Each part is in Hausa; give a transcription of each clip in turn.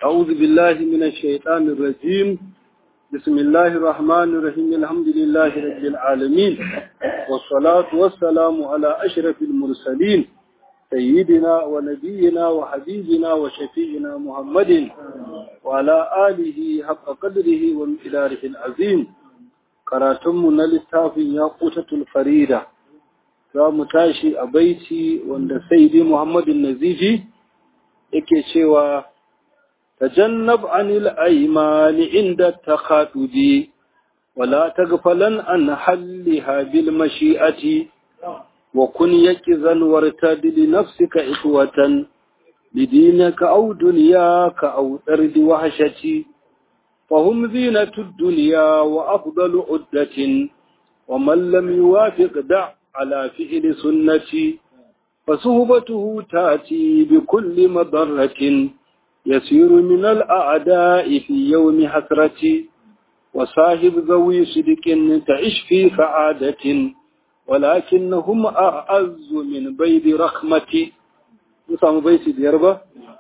أعوذ بالله من الشيطان الرجيم. بسم الله الرحمن الرحيم. الحمد لله رب العالمين، والصلاة والسلام على أشرف المرسلين سيدنا ونبينا وحبيبنا وشفيعنا محمد وعلى آله حق قدره ومقداره العظيم. karatunmu na littafin Yaqutul Farida za mu tashi a baiti wanda Sayyidi Muhammadun Nazifi yake cewa tajannab anil aymani inda takhatudi wala taghfalan an halliha bil mashi'ati wa kun yakizan wartad li nafsika ikhwatan lidinaka aw dunyaka aw tardi wahshati فهم زينة الدنيا وأفضل عدة ومن لم يوافق دع على فعل سنتي فصحبته تأتي بكل مضرة يسير من الأعداء في يوم حسرتي وصاحب ذوي صدق تعيش في سعادة ولكنهم أعز من بيد رحمتي. نسمع بيت ديربا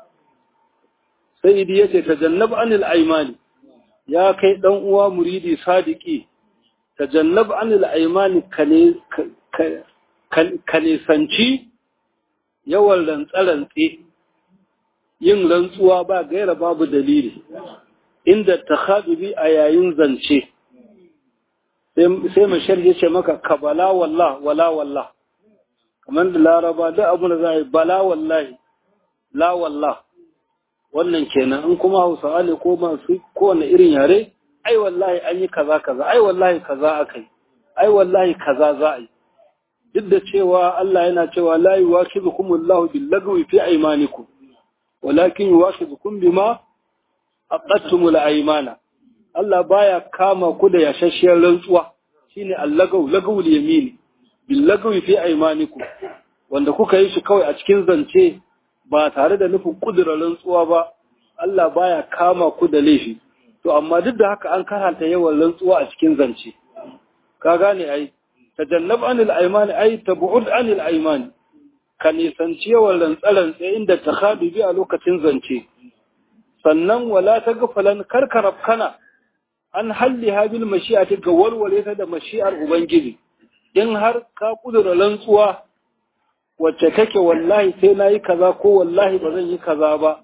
سيدي يتجنب عن الأيمان. Ya kai ɗan uwa muridi sadiki, tajannab anil aymani ka nisanci yawan rantse-rantse, yin rantsuwa ba gaira babu dalili, inda ta a yayin zance. Sai mashar ya ce maka, ka bala wallah, wala wallah, kamar da laraba duk abin da za a yi bala wallahi, la wallah. Wannan kenan in kuma Hausawa ne ko masu kowane irin yare, ai wallahi an yi kaza kaza, ai wallahi kaza akai, ai wallahi kaza za a yi. Duk da cewa Allah yana cewa la yuwakhidukumullahu billagwi fi aymanikum walakin yuwakhidukum bima aqadtumul aymana. Allah baya kama ku da yashashiyar rantsuwa, shine allagaw lagawul yamini billagwi fi aymanikum, wanda kuka yi shi kawai a cikin zance ba tare da nufin kudurar rantsuwa ba. Allah baya kama ku da laifi, to amma duk da haka an karanta yawan rantsuwa a cikin zance. Ka gane ai, tajannab anil aymani ai tab'ud anil aymani, ka nisanci yawan rantsarantse inda takhadubi a lokacin zance. Sannan wala taghfalan karkarab kana an halli habil mashi'ati ga walwale ta da mashi'ar ubangiji. In har ka kudura rantsuwa wacce take wallahi sai na yi kaza ko wallahi ba zan yi kaza ba,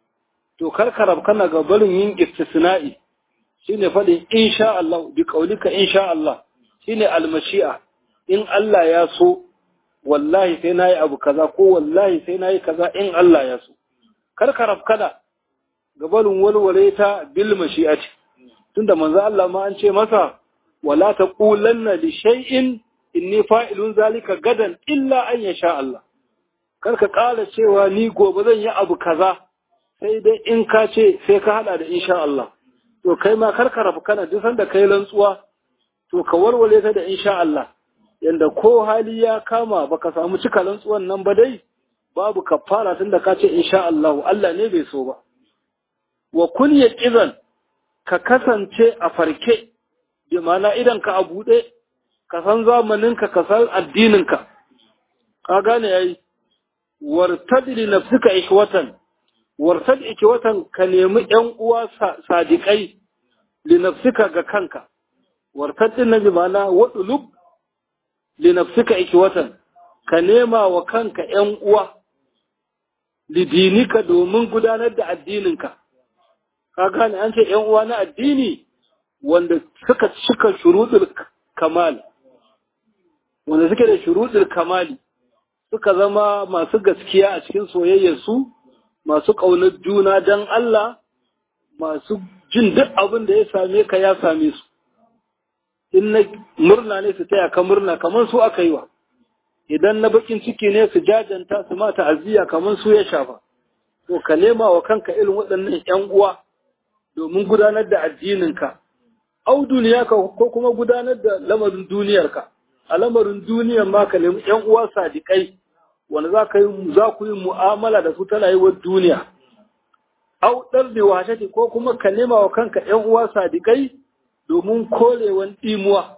to karkarab kana ga barin yin istisna'i, shine faɗin insha Allah bi qaulika insha Allah, shine almashi'a. In Allah ya so wallahi sai na yi abu kaza ko wallahi sai na yi kaza in Allah ya so. Karkarab kana ga barin walwale ta bil mashi'ati, tunda manzo Allah ma an ce masa wala taqulanna li shay'in inni fa'ilun zalika gadan illa an yasha Allah. Karka ƙara cewa ni gobe zan yi abu kaza, sai dai in ka ce sai ka hada da insha Allah. To kai ma karka rafu kana duk sanda kai rantsuwa, to ka warware ta da insha Allah. Yanda ko hali ya kama baka samu cika rantsuwan nan ba dai, babu kafara tunda ka ce insha Allah, Allah ne bai so ba. Wa kun yaqizan, ka kasance a farke, bi ma'ana idan ka a buɗe, ka san zamaninka, ka san addininka. Ka gane yayi, wartad li nafsika ikhwatan, wartad ikhwatan, ka nemi ƴan uwa sadiqai li nafsika ga kanka. Wartad din nabi mana wadulub li nafsika ikhwatan, ka nema wa kanka ƴan uwa li dinika domin gudanar da addininka. Ka gane an ce ƴan uwa na addini wanda suka cika shuruɗul kamal, wanda suke da shuruɗul kamali, suka zama masu gaskiya a cikin soyayyarsu, masu ƙaunar juna don Allah, masu jin duk abin da ya same ka ya same su. In na murna ne su taya ka murna kamar su aka yi wa, idan na bakin ciki ne su jajanta su ma ta'aziyya kamar su ya shafa. To ka nema wa kanka irin waɗannan ƴan uwa domin gudanar da addininka, au duniyarka ko kuma gudanar da lamarin duniyarka. A lamarin duniyar ma ka nemi ƴan uwa sadiƙai wanda za ku yi mu'amala da su ta rayuwar duniya. Au ɗarɗe washati ko kuma ka nema wa kanka ƴan uwa sadiƙai domin korewan ɗimuwa.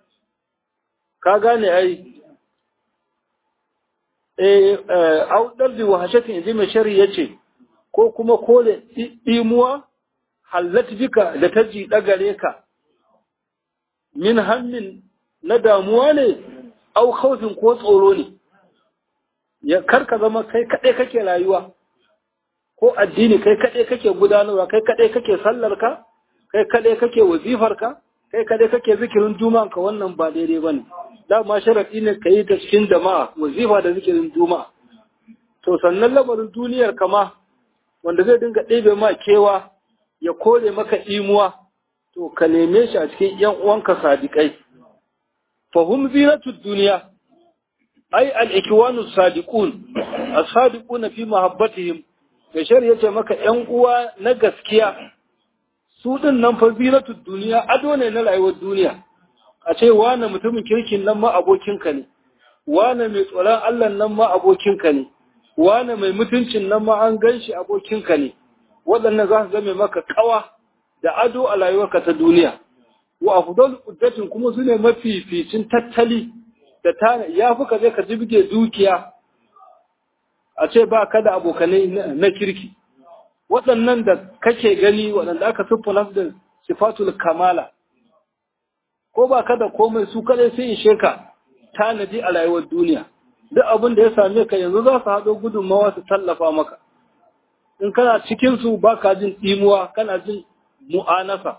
Ka gane ai, au ɗarɗe washatin inji mai shari ya ce, ko kuma kore ɗimuwa hallat bika da ta jiɗa gare ka min hammin na damuwa ne au khawfin ko tsoro ne ya karka zama kai kaɗai kake rayuwa ko addini kai kaɗai kake gudanarwa kai kaɗai kake sallarka kai kaɗai kake wazifarka kai kaɗai kake zikirin juma'anka wannan ba daidai ba ne dama sharaɗi ne ka yi ta cikin jama'a wazifa da zikirin juma'a to sannan lamarin duniyar kama wanda zai dinga ɗebe ma kewa ya kore maka imuwa to ka neme shi a cikin ‘yan uwanka sadiƙai fahim zinatud duniya ai al'ikiwanu sadiqun as-sadiquna fi mahabbatihim bashar yace maka ‘yan uwa na gaskiya su din nan fa zinatud duniya ado ne na rayuwar duniya a ce wane mutumin kirkin nan ma abokinka ne wane mai tsoron Allah nan ma abokinka ne wane mai mutuncin nan ma an ganshi abokinka ne waɗannan za su zame maka kawa da ado a rayuwarka ta duniya wa afdal uddatin kuma su ne mafificin tattali da ta ya fi ka je ka jibge dukiya a ce ba ka da abokanai na kirki waɗannan da kake gani waɗanda aka siffana da sifatul kamala ko ba ka da komai su kadai sai ishe ka tanadi a rayuwar duniya duk abin da ya same ka yanzu za su haɗo gudunmawa su tallafa maka in kana cikinsu ba ka jin ɗimuwa kana jin mu'anasa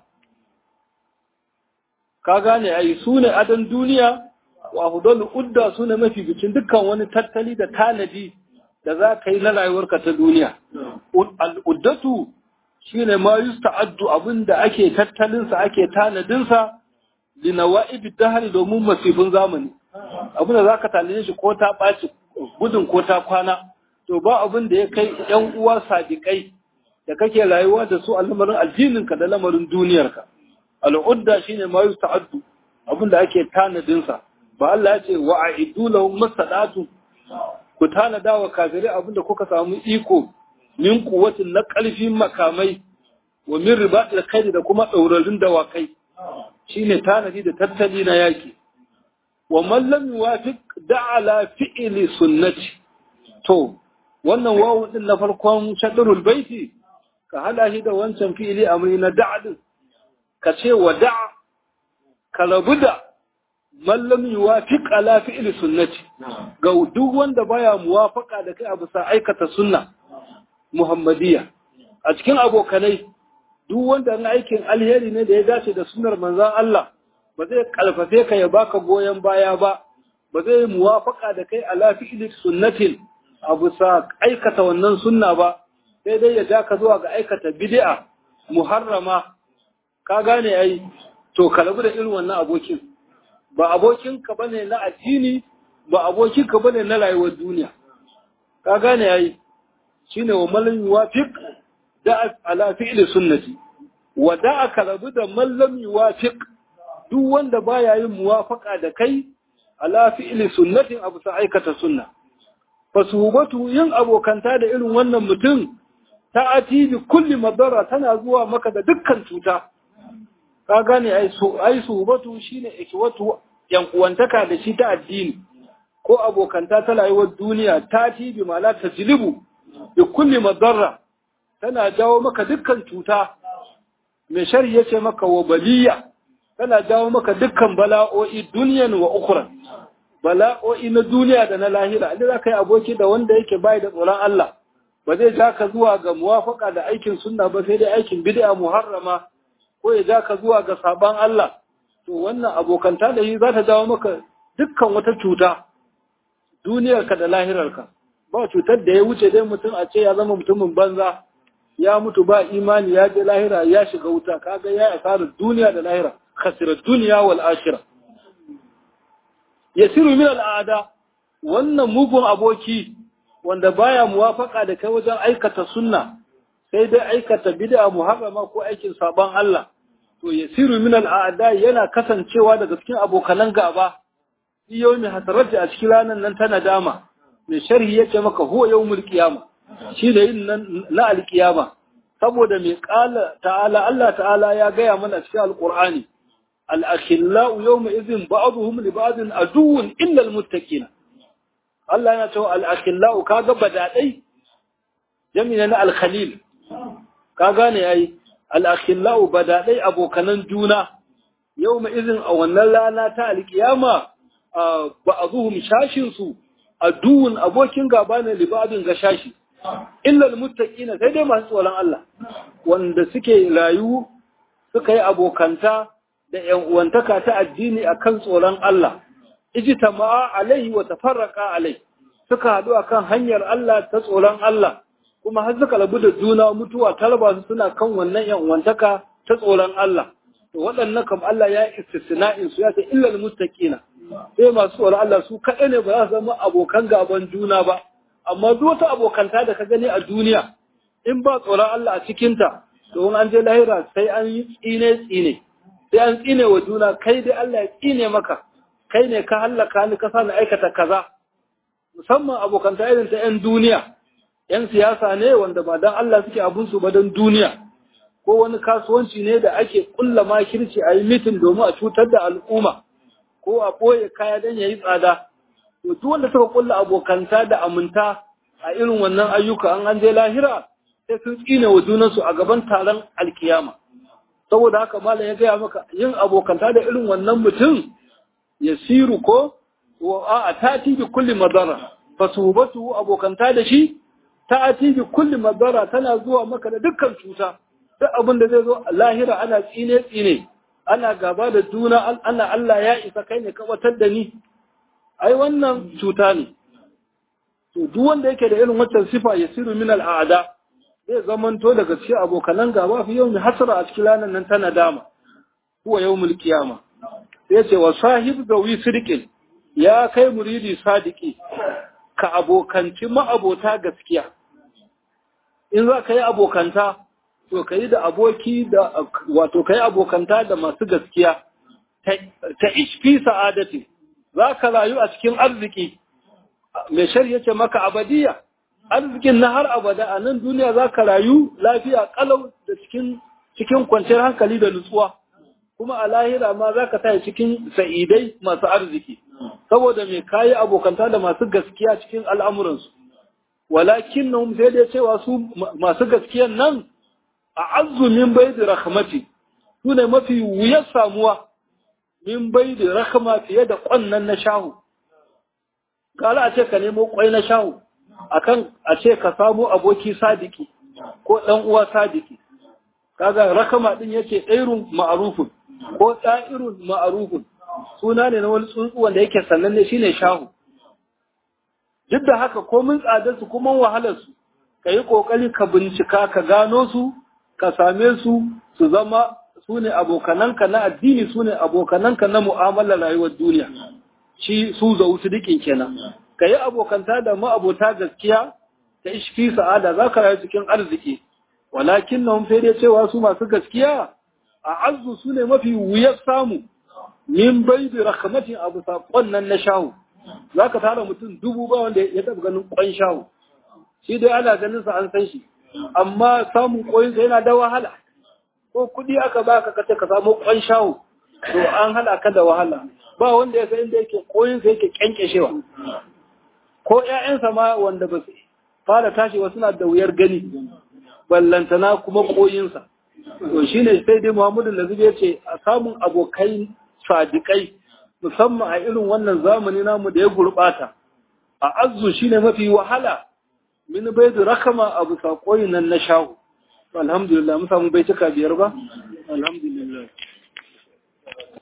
ka gane ai su ne adon duniya wa hudalu udda su ne mafi bikin dukkan wani tattali da tanadi da za ka yi na rayuwarka ta duniya al'uddatu shi ne ma yusta'addu abin da ake tattalinsa ake tanadinsa linawa'ib dahari domin masifin zamani abin da za ka tanade shi ko ta ɓaci gudun ko ta kwana to ba abin da ya kai ‘yan uwa sadiƙai da kake rayuwa da su a lamarin addininka da lamarin duniyarka al'udda shi ne ma yusta'addu abin da ake tanadinsa ba Allah ya ce wa a'iddu lahum masadatu ku tanada wa kafirai abin da kuka samu iko min kuwatin na ƙarfin makamai wa min ribatil khayr da kuma ɗaurarin dawakai shine tanadi da tattali na yaki wa man lam yuwafiq da'ala fi'li sunnati to wannan wawu din na farkon shadrul baiti ka hada shi da wancan fi'li amri na da'd ka ce wa da'a ka rabu da man lam yuwafiq ala fi'li sunnati ga duk wanda baya muwafaka da kai a bisa aikata sunna muhammadiyya a cikin abokanai duk wanda na aikin alheri ne da ya dace da sunnar manzon Allah ba zai kalfafe ka ya baka goyen baya ba ba zai muwafaka da kai ala fi'li sunnatin abu sa aikata wannan sunna ba sai dai ya ja ka zuwa ga aikata bid'a muharrama ka gane ai to ka rabu da irin wannan abokin ba abokin ka bane na addini ba abokin ka bane na rayuwar duniya ka gane ai shine wa man yuwafiq da ala fi'li sunnati wa da ka rabu da man lam yuwafiq duk wanda baya yin muwafaka da kai ala fi'li sunnatin abu sa aikata sunna fasuhubatu yin abokanta da irin wannan mutum ta'ati bi kulli madara tana zuwa maka da dukkan cuta ka gane ai suhubatu shine ikwatu yan uwantaka da shi ta addini ko abokanta ta rayuwar duniya ta'ati bi mala tajlibu bi kulli madara tana jawo maka dukkan cuta mai sharhi yace maka wa baliya tana jawo maka dukkan bala'o'i duniyan wa ukhra bala'o'i na duniya da na lahira inda za ka yi aboki da wanda yake bai da tsoron Allah ba zai ja ka zuwa ga muwafaka da aikin sunna ba sai dai aikin bid'a muharrama ko ya ja ka zuwa ga saban Allah to wannan abokanta da yi za ta jawo maka dukkan wata cuta duniyarka da lahirarka ba cutar da ya wuce dai mutum a ce ya zama mutumin banza ya mutu ba imani ya je lahira ya shiga wuta kaga ya asarar duniya da lahira khasirar duniya wal akhirah yasiru min al'ada wannan mugun aboki wanda baya muwafaka da kai wajen aikata sunna sai dai aikata bid'a muharrama ko aikin saban Allah to yasiru min al'ada yana kasancewa daga cikin abokanan gaba yawmi hasarati a cikin ranan nan ta nadama mai sharhi yace maka huwa yawmul qiyama shi da yin nan na alqiyama saboda mai qala ta'ala Allah ta'ala ya gaya mana cikin alqur'ani الأخلاء يومئذ بعضهم لبعض عدو إلا المتقين الله yana cewa al-akhillau kaga badadai jami'a na al-khalil ka gane ai al-akhillau badadai abokanan juna yawma izin a wannan rana ta alkiyama ba'dhum shashin su aduun abokin gaba ne libadin ga shashi illa al-muttaqina sai dai masu tsoron Allah wanda suke rayu suka yi abokanta da ƴan uwantaka ta addini akan tsoron Allah ijtama'a alaihi wa tafarraqa alaihi suka haɗu akan hanyar Allah ta tsoron Allah kuma har suka rabu da juna mutuwa ta raba su suna kan wannan ƴan uwantaka ta tsoron Allah to waɗannan kam Allah ya istisna'in su ya ce illal muttaqina sai masu tsoron Allah su kaɗai ne ba za su zama abokan gaban juna ba amma duk wata abokanta da ka gani a duniya in ba tsoron Allah a cikinta to in an je lahira sai an yi tsine sai an tsine wa juna kai dai Allah ya tsine maka kai ne ka hallaka ni ka sa na aikata kaza musamman abokanta irin ta 'yan duniya 'yan siyasa ne wanda ba don Allah suke abinsu ba don duniya ko wani kasuwanci ne da ake kulla makirci a yi mitin domin a cutar da al'umma ko a ɓoye kaya don ya yi tsada to duk wanda suka kulla abokanta da aminta a irin wannan ayyuka an je lahira sai sun tsine wa junansu a gaban taron alkiyama saboda haka malam ya gaya maka yin abokanta da irin wannan mutum ya siru ko a tati bi kulli madara fasubatu abokanta da shi ta'ati bi kulli madara tana zuwa maka da dukkan cuta duk abin da zai zo lahira ana tsine ana gaba da juna ana Allah ya isa kai ne ka batar da ni ai wannan cuta ne to duk wanda yake da irin wancan sifa yasiru min al'ada zai zamanto daga cikin abokanan gaba fi yawmi hasra a cikin ranar nan ta nadama huwa yawmul qiyama sai ce wa sahib gawi sirqin ya kai muridi sadiki ka abokanci ma'abota gaskiya in za ka yi abokanta to ka yi da aboki da wato ka yi abokanta da masu gaskiya ta ishfi sa'adati za ka rayu a cikin arziki mai shari'a ce maka abadiya arzikin na har abada a nan duniya za ka rayu lafiya kalau da cikin kwanciyar hankali da nutsuwa kuma a lahira ma za ka tayi cikin sa'idai masu arziki saboda mai kayi abokanta da masu gaskiya cikin al'amuransu walakin nan sai dai cewa su masu gaskiyan nan a azu min bai da rahmati su ne mafi wuyar samuwa min bai da rahama fiye da ƙwannan na shahu kala a ce ka nemo ƙwai na shahu akan a ce ka samu aboki sadiki ko ɗan uwa sadiki kaga rakama din yake ɗairun ma'arufun ko ɗa'irun ma'arufun suna ne na wani tsuntsu wanda yake sannan ne shine shahu duk da haka ko mun tsadar su kuma wahalar su kai kokari ka bincika ka gano su ka same su su zama su ne abokananka na addini su ne abokananka na mu'amalar rayuwar duniya shi su zau su dikin kenan kai abokanta da ma'abota gaskiya ta ishfi sa'ada za ka rayu cikin arziki walakin nan sai dai cewa su masu gaskiya a azu su ne mafi wuyar samu min bai da rahmatin abu saƙon nan na shahu za ka tara mutum 1000 ba wanda ya taɓa ganin ƙwan shahu shi dai ana ganin sa an san shi amma samun ƙoyinsa yana da wahala ko kuɗi aka ba ka kace ka samu ƙwan shahu to an hana ka da wahala ba wanda ya san inda yake ƙoyinsa yake ƙyanƙyashewa ko ƴaƴansa ma wanda ba su fara tashiwa suna da wuyar gani ballantana kuma koyinsa to shine sai dai Muhammadu Lazibi yace a samun abokai sadikai musamman a irin wannan zamani namu da ya gurbata a azzu shine mafi wahala min baidu rakama abu sakoyin nan na shahu alhamdulillah mun samu baituka biyar ba alhamdulillah